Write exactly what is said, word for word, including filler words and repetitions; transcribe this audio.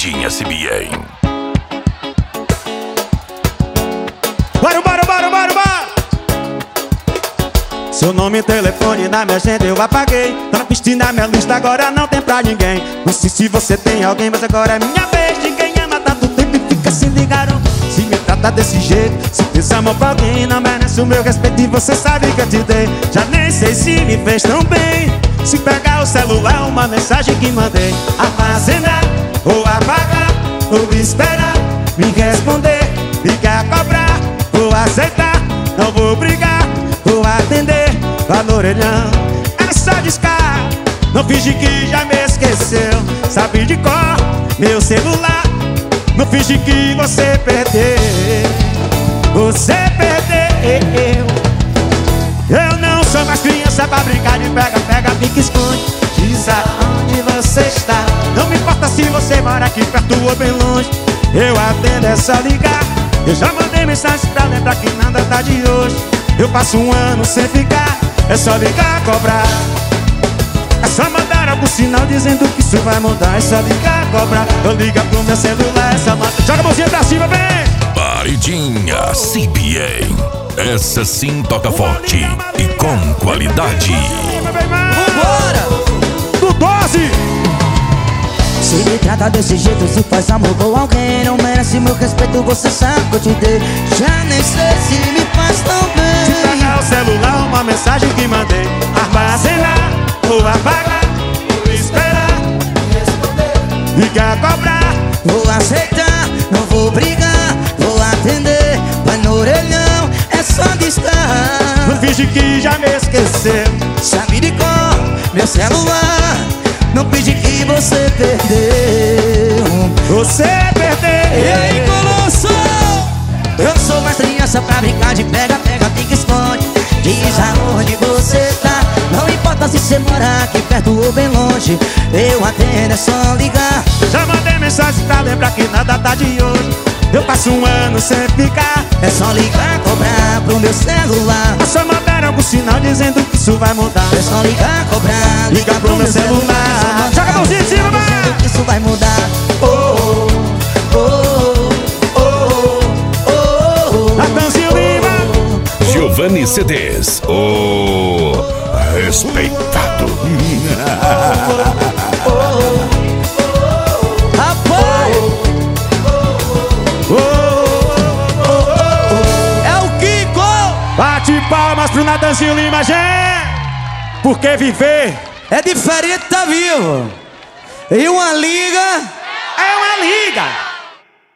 Paridinha C B A. Bora, bora, bora, bora, bora! Seu nome e telefone na minha agenda eu apaguei. Tá na pista na minha lista, agora não tem pra ninguém. Não sei se você tem alguém, mas agora é minha vez. Ninguém ama tanto tempo e fica sem ligar. Se me trata desse jeito, se fez amor pra alguém, não merece o meu respeito e você sabe que eu te dei. Já nem sei se me fez tão bem. Se pegar o celular, uma mensagem que mandei, armazenar ou apagar, ou esperar me responder, ligar, cobrar, vou aceitar, não vou brigar, vou atender, vá no orelhão, é só discar, não finge que já me esqueceu, sabe de cor meu celular, não finge que você perdeu, você perdeu. Eu não sou mais criança pra brincar de pega, pega, pique, esconde. Diz aonde você está. Não me importa se você mora aqui perto ou bem longe. Eu atendo, é só ligar. Eu já mandei mensagem pra lembrar que nada tá de hoje. Eu passo um ano sem ficar. É só ligar, cobrar. É só mandar algum sinal dizendo que isso vai mudar. É só ligar, cobrar. Eu ligo pro meu celular, é só mandar. Joga a mãozinha pra cima, vem! Paridinha C B A. Essa sim toca forte e com qualidade. Vambora! Do doze! Se me trata desse jeito, se faz amor com alguém, não merece meu respeito, você sabe que eu te dei. Já nem sei se me faz tão bem. Se pegar o celular, uma mensagem que mandei, armazenar ou apagar, vou esperar, responder, ligar, cobrar, vou aceitar, não vou brigar, vou atender, vai no orelhão, é só discar. Não finge que já me esqueceu, sabe de cor meu celular, não finge que você perdeu. Você perdeu. E aí, Colosso? Eu sou mais criança pra brincar de pega, pega, pique, esconde. Diz aonde você tá. Não importa se você mora aqui perto ou bem longe. Eu atendo, é só ligar. Já mandei mensagem pra lembrar que nada tá de hoje. Eu passo um ano sem ficar. É só ligar, cobrar pro meu celular. É só mandar algum sinal dizendo que isso vai mudar. É só ligar, cobrar, ligar pro meu celular. Joga a mãozinha em cima, vai! Dizendo que isso vai mudar. Oh, oh, oh, oh, oh, oh. Natanzinho Lima, Giovanni C Ds, o respeitado. Rapaz! É o Kiko! Bate palmas pro Natanzinho Lima, gente! Porque viver é diferente, tá vivo. E uma liga é uma liga.